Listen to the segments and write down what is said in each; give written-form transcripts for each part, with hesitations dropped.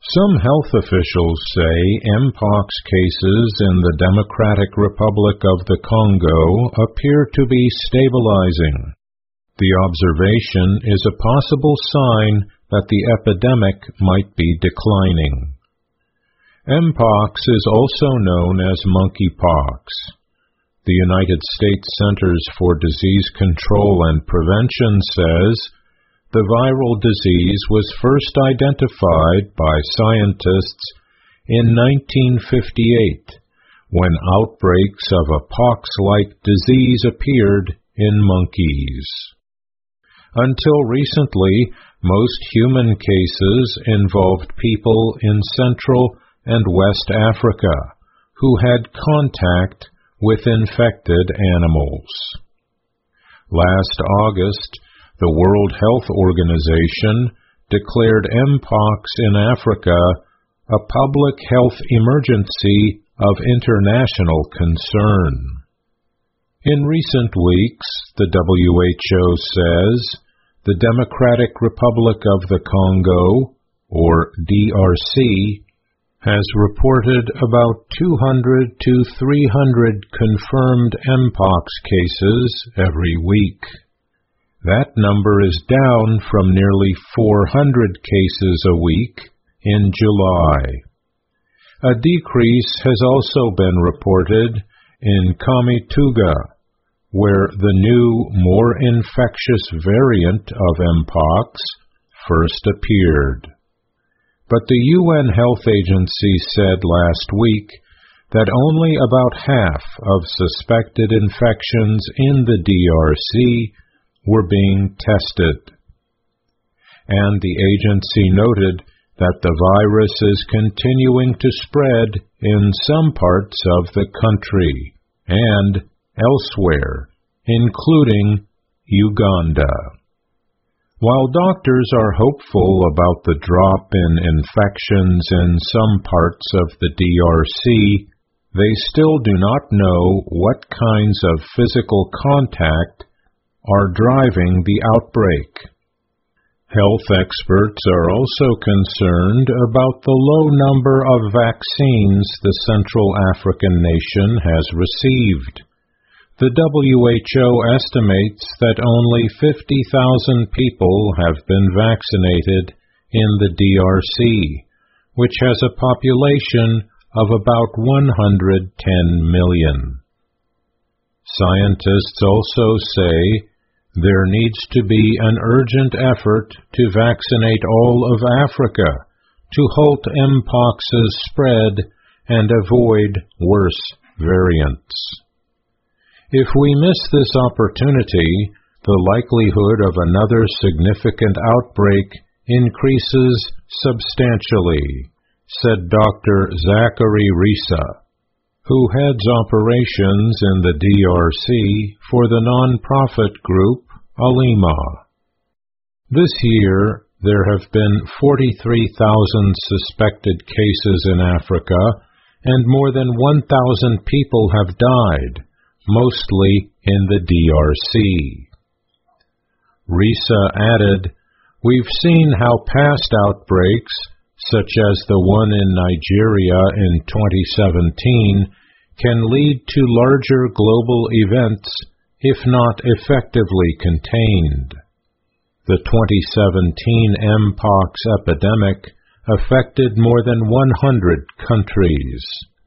Some health officials say Mpox cases in the Democratic Republic of the Congo appear to be stabilizing. The observation is a possible sign that the epidemic might be declining. Mpox is also known as monkeypox. The United States Centers for Disease Control and Prevention says the viral disease was first identified by scientists in 1958, when outbreaks of a pox-like disease appeared in monkeys. Until recently, most human cases involved people in Central and West Africa who had contact with infected animals. Last August, the World Health Organization declared Mpox in Africa a public health emergency of international concern. In recent weeks, the WHO says the Democratic Republic of the Congo, or DRC, has reported about 200 to 300 confirmed Mpox cases every week. That number is down from nearly 400 cases a week in July. A decrease has also been reported in Kamituga, where the new, more infectious variant of Mpox first appeared. But the UN Health Agency said last week that only about half of suspected infections in the DRC were being tested. And the agency noted that the virus is continuing to spread in some parts of the country and elsewhere, including Uganda. While doctors are hopeful about the drop in infections in some parts of the DRC, they still do not know what kinds of physical contact are driving the outbreak. Health experts are also concerned about the low number of vaccines the Central African nation has received. The WHO estimates that only 50,000 people have been vaccinated in the DRC, which has a population of about 110 million. Scientists also say there needs to be an urgent effort to vaccinate all of Africa to halt Mpox's spread and avoid worse variants. If we miss this opportunity, the likelihood of another significant outbreak increases substantially, said Dr. Zachary Risa, who heads operations in the DRC for the non-profit group Alima. This year, there have been 43,000 suspected cases in Africa, and more than 1,000 people have died, mostly in the DRC. Risa added, "We've seen how past outbreaks, such as the one in Nigeria in 2017, can lead to larger global events if not effectively contained. The 2017 Mpox epidemic affected more than 100 countries."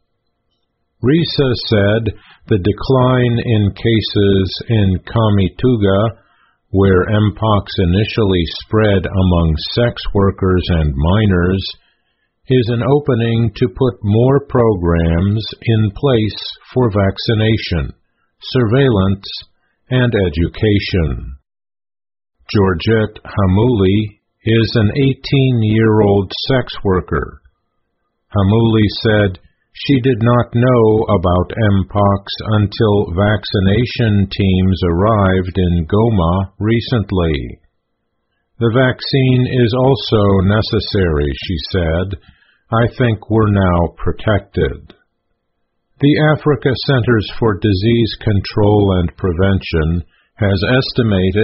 Risa said the decline in cases in Kamituga, where Mpox initially spread among sex workers and minors, is an opening to put more programs in place for vaccination, surveillance, and education. Georgette Hamouli is an 18-year-old sex worker. Hamouli said she did not know about Mpox until vaccination teams arrived in Goma recently. "The vaccine is also necessary," she said. "I think we're now protected." The Africa Centers for Disease Control and Prevention has estimated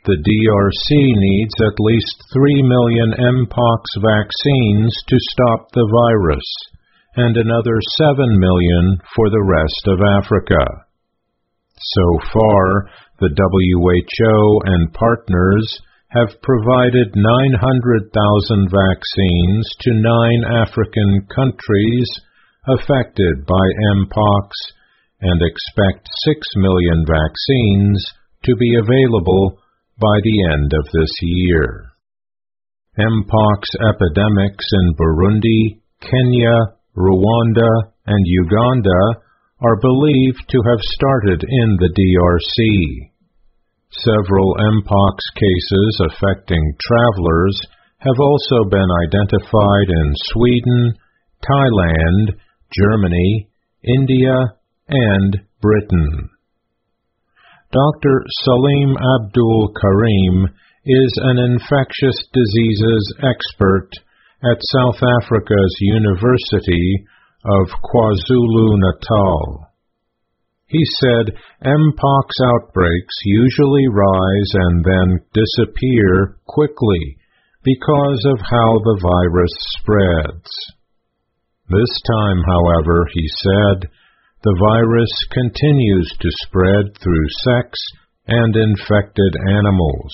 the DRC needs at least 3 million Mpox vaccines to stop the virus, and another 7 million for the rest of Africa. So far, the WHO and partners have provided 900,000 vaccines to 9 African countries affected by Mpox and expect 6 million vaccines to be available by the end of this year. Mpox epidemics in Burundi, Kenya, Rwanda, and Uganda are believed to have started in the DRC. Several Mpox cases affecting travelers have also been identified in Sweden, Thailand, Germany, India, and Britain. Dr. Salim Abdul Karim is an infectious diseases expert at South Africa's University of KwaZulu-Natal. He said Mpox outbreaks usually rise and then disappear quickly because of how the virus spreads. This time, however, he said, the virus continues to spread through sex and infected animals.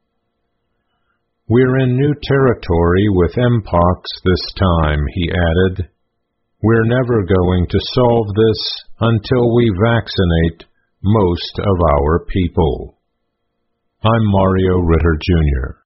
We're in new territory with Mpox this time, he added. We're never going to solve this until we vaccinate most of our people. I'm Mario Ritter, Jr.